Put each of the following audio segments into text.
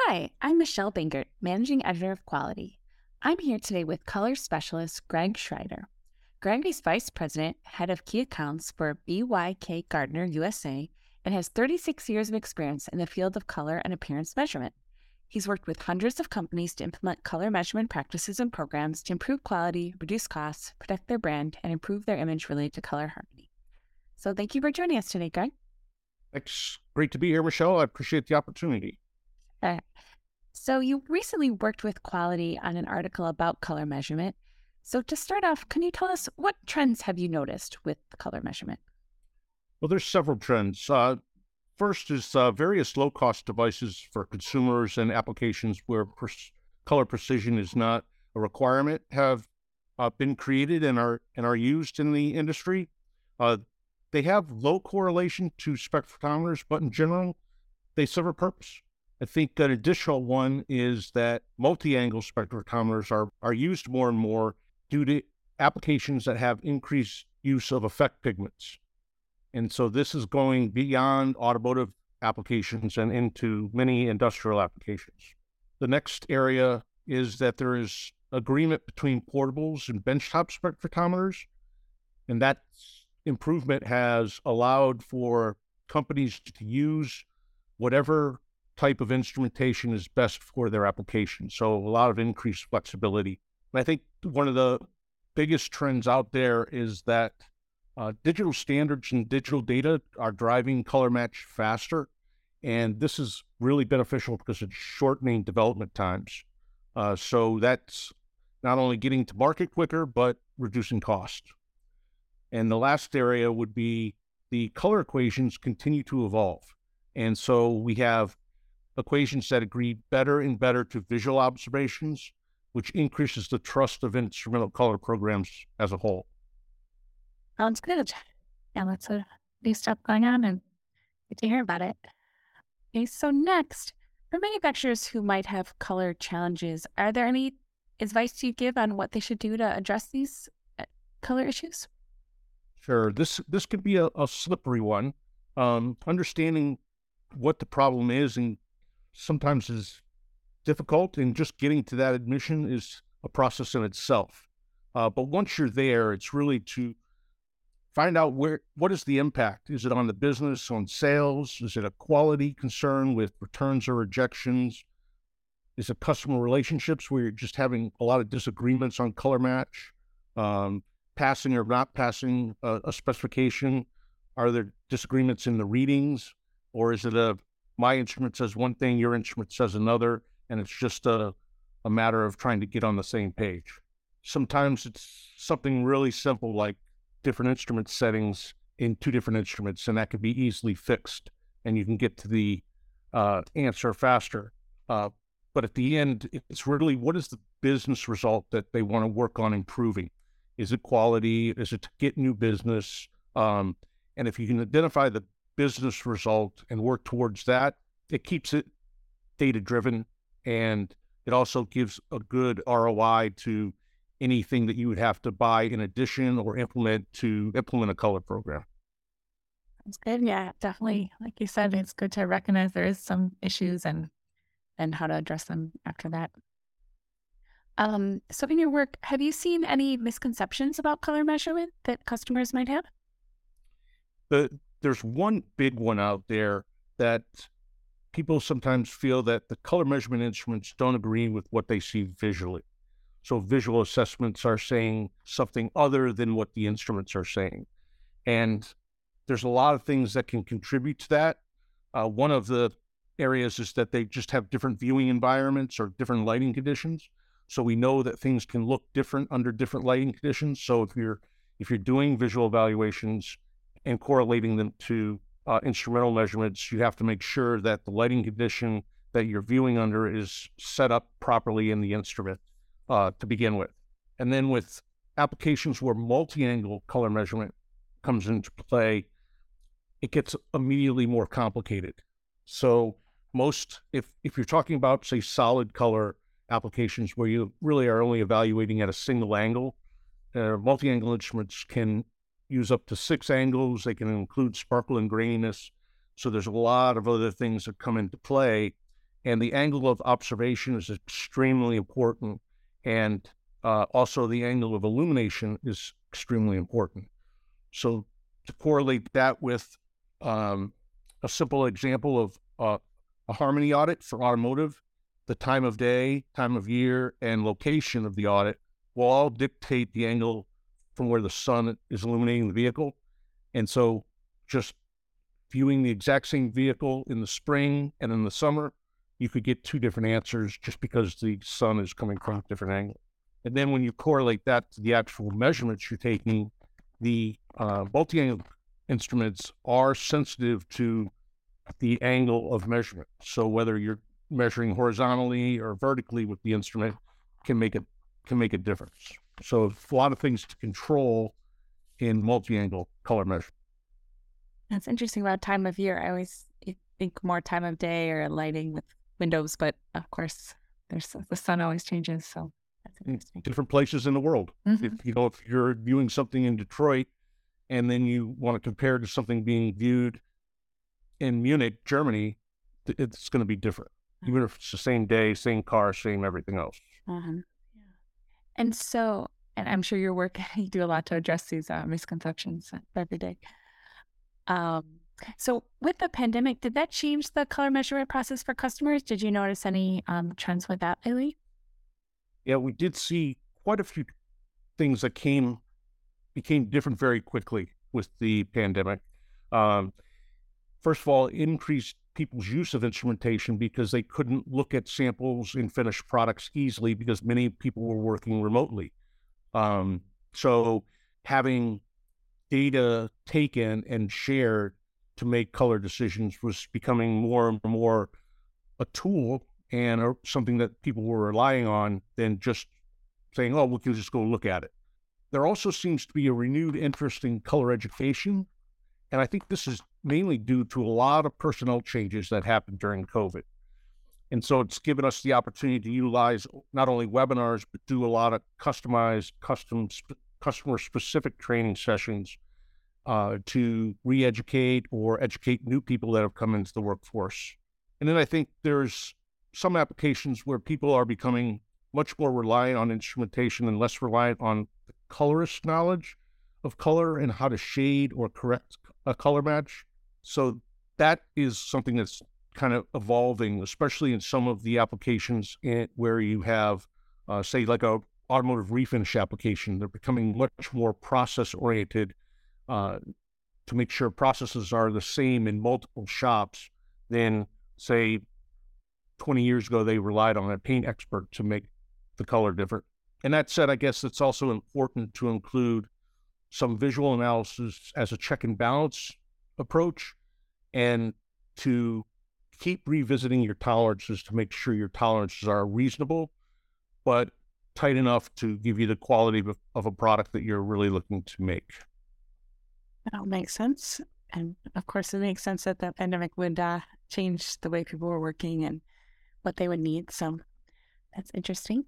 Hi, I'm Michelle Bingert, Managing Editor of Quality. I'm here today with color specialist Greg Schreider. Greg is Vice President, Head of Key Accounts for BYK Gardner USA, and has 36 years of experience in the field of color and appearance measurement. He's worked with hundreds of companies to implement color measurement practices and programs to improve quality, reduce costs, protect their brand, and improve their image related to color harmony. So thank you for joining us today, Greg. It's great to be here, Michelle. I appreciate the opportunity. Uh, So you recently worked with Quality on an article about color measurement. So to start off, can you tell us what trends have you noticed with the color measurement? Well, there's several trends. First is various low-cost devices for consumers and applications where color precision is not a requirement have been created and are used in the industry. Uh, they have low correlation to spectrophotometers, but in general, they serve a purpose. I think an additional one is that multi-angle spectrophotometers are used more and more due to applications that have increased use of effect pigments. And so this is going beyond automotive applications and into many industrial applications. The next area is that there is agreement between portables and benchtop spectrophotometers, and that improvement has allowed for companies to use whatever type of instrumentation is best for their application. So a lot of increased flexibility. And I think one of the biggest trends out there is that digital standards and digital data are driving color match faster. And this is really beneficial because it's shortening development times. So that's not only getting to market quicker, but reducing cost. And the last area would be the color equations continue to evolve. And so we have equations that agree better and better to visual observations, which increases the trust of instrumental color programs as a whole. Sounds good. Yeah, lots of new stuff going on and good to hear about it. Okay, so next, for manufacturers who might have color challenges, are there any advice you give on what they should do to address these color issues? Sure, this could be a slippery one. Understanding what the problem is and sometimes is difficult, and just getting to that admission is a process in itself. But once you're there, it's really to find out what is the impact? Is it on the business, on sales? Is it a quality concern with returns or rejections? Is it customer relationships where you're just having a lot of disagreements on color match? Passing or not passing a specification? Are there disagreements in the readings? Or is it my instrument says one thing, your instrument says another, and it's just a matter of trying to get on the same page? Sometimes it's something really simple like different instrument settings in two different instruments, and that could be easily fixed, and you can get to the answer faster. But at the end, it's really what is the business result that they want to work on improving? Is it quality? Is it to get new business? And if you can identify the business result and work towards that, it keeps it data-driven, and it also gives a good ROI to anything that you would have to buy in addition or implement to implement a color program. That's good. Yeah, definitely. Like you said, it's good to recognize there is some issues and how to address them after that. So in your work, have you seen any misconceptions about color measurement that customers might have? There's one big one out there that people sometimes feel that the color measurement instruments don't agree with what they see visually. So visual assessments are saying something other than what the instruments are saying. And there's a lot of things that can contribute to that. One of the areas is that they just have different viewing environments or different lighting conditions. So we know that things can look different under different lighting conditions. So if you're doing visual evaluations and correlating them to instrumental measurements, you have to make sure that the lighting condition that you're viewing under is set up properly in the instrument to begin with. And then with applications where multi-angle color measurement comes into play, it gets immediately more complicated. So if you're talking about, say, solid color applications where you really are only evaluating at a single angle, multi-angle instruments can use up to 6 angles. They can include sparkle and graininess. So there's a lot of other things that come into play. And the angle of observation is extremely important. And also the angle of illumination is extremely important. So to correlate that with a simple example of a harmony audit for automotive, the time of day, time of year, and location of the audit will all dictate the angle from where the sun is illuminating the vehicle. And so just viewing the exact same vehicle in the spring and in the summer, you could get two different answers just because the sun is coming from a different angle. And then when you correlate that to the actual measurements you're taking, the multi-angle instruments are sensitive to the angle of measurement. So whether you're measuring horizontally or vertically with the instrument can make a difference. So a lot of things to control in multi-angle color measurement. That's interesting about time of year. I always think more time of day or lighting with windows, but of course, the sun always changes. So that's interesting. Different places in the world. Mm-hmm. If you're viewing something in Detroit and then you want to compare to something being viewed in Munich, Germany, it's going to be different. Even if it's the same day, same car, same everything else. Yeah. And so, and I'm sure your work, you do a lot to address these misconceptions every day. So with the pandemic, did that change the color measurement process for customers? Did you notice any trends with that lately? Yeah, we did see quite a few things that became different very quickly with the pandemic. First of all, increased people's use of instrumentation because they couldn't look at samples in finished products easily because many people were working remotely. So having data taken and shared to make color decisions was becoming more and more a tool and something that people were relying on than just saying, oh, we can just go look at it. There also seems to be a renewed interest in color education. And I think this is mainly due to a lot of personnel changes that happened during COVID. And so it's given us the opportunity to utilize not only webinars, but do a lot of customized, customer-specific training sessions to re-educate or educate new people that have come into the workforce. And then I think there's some applications where people are becoming much more reliant on instrumentation and less reliant on the colorist knowledge of color and how to shade or correct a color match. So that is something that's kind of evolving, especially in some of the applications where you have, say, like a automotive refinish application. They're becoming much more process-oriented to make sure processes are the same in multiple shops than, say, 20 years ago, they relied on a paint expert to make the color different. And that said, I guess it's also important to include some visual analysis as a check and balance approach and to keep revisiting your tolerances to make sure your tolerances are reasonable, but tight enough to give you the quality of a product that you're really looking to make. That all makes sense. And of course, it makes sense that the pandemic would change the way people were working and what they would need. So that's interesting.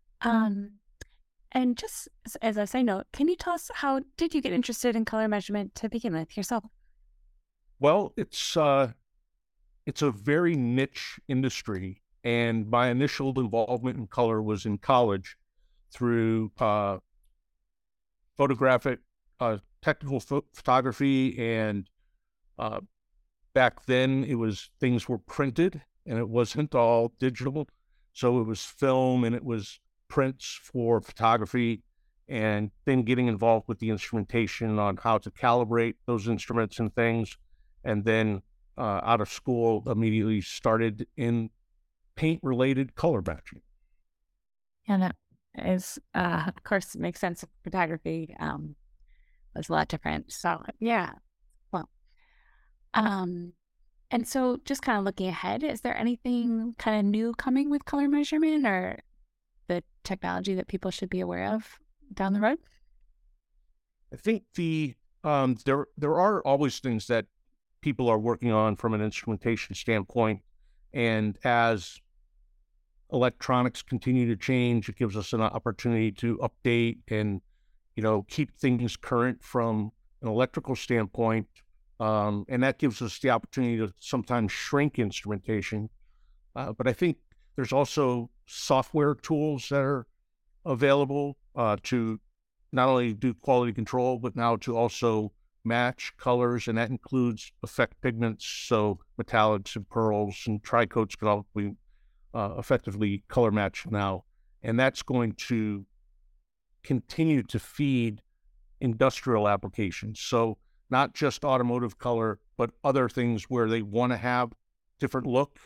And just as a side note, can you tell us, how did you get interested in color measurement to begin with yourself? Well, it's a very niche industry, and my initial involvement in color was in college through photographic, technical photography, and back then things were printed and it wasn't all digital. So it was film and it was prints for photography, and then getting involved with the instrumentation on how to calibrate those instruments and things. And then out of school, immediately started in paint-related color matching. And that is, of course, it makes sense. Photography was a lot different. So, yeah. Well, and so just kind of looking ahead, is there anything kind of new coming with color measurement or the technology that people should be aware of down the road? I think there are always things that people are working on from an instrumentation standpoint, and as electronics continue to change, it gives us an opportunity to update and keep things current from an electrical standpoint, and that gives us the opportunity to sometimes shrink instrumentation But I think there's also software tools that are available to not only do quality control, but now to also match colors, and that includes effect pigments. So metallics and pearls and tricoats can all be effectively color match now. And that's going to continue to feed industrial applications. So not just automotive color, but other things where they want to have different look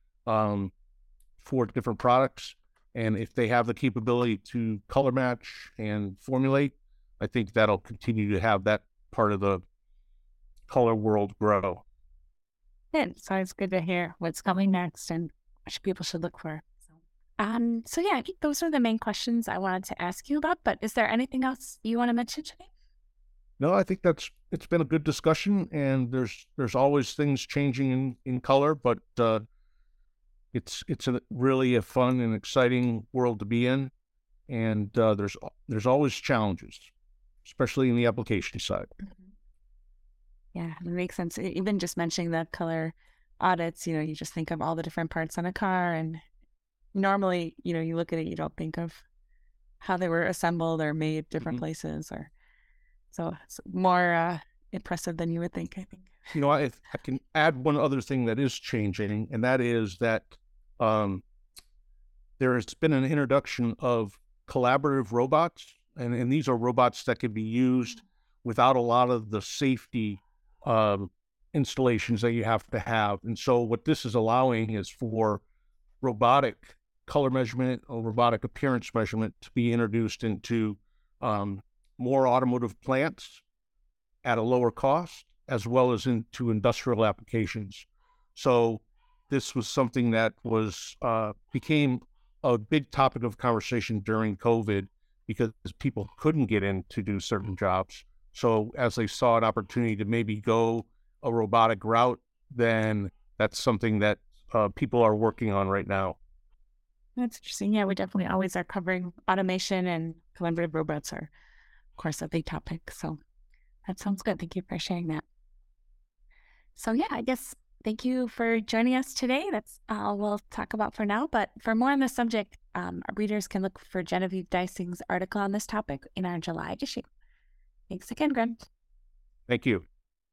for different products. And if they have the capability to color match and formulate, I think that'll continue to have that part of the color world grow. So it's good to hear what's coming next and what people should look for. So yeah, I think those are the main questions I wanted to ask you about, but is there anything else you want to mention today? No, I think it's been a good discussion, and there's always things changing in color, but it's really a fun and exciting world to be in, and there's always challenges, especially in the application side. Yeah, it makes sense. Even just mentioning the color audits, you just think of all the different parts on a car, and normally, you look at it, you don't think of how they were assembled or made different places, or so it's more impressive than you would think, I think. I can add one other thing that is changing, and that is that there has been an introduction of collaborative robots, and these are robots that can be used without a lot of the safety installations that you have to have. And so what this is allowing is for robotic color measurement or robotic appearance measurement to be introduced into more automotive plants at a lower cost, as well as into industrial applications. So this was something that was became a big topic of conversation during COVID because people couldn't get in to do certain jobs. So as they saw an opportunity to maybe go a robotic route, then that's something that people are working on right now. That's interesting. Yeah, we definitely always are covering automation, and collaborative robots are, of course, a big topic. So that sounds good. Thank you for sharing that. So yeah, I guess thank you for joining us today. That's all we'll talk about for now. But for more on this subject, our readers can look for Genevieve Dysing's article on this topic in our July issue. Thanks again, Greg. Thank you.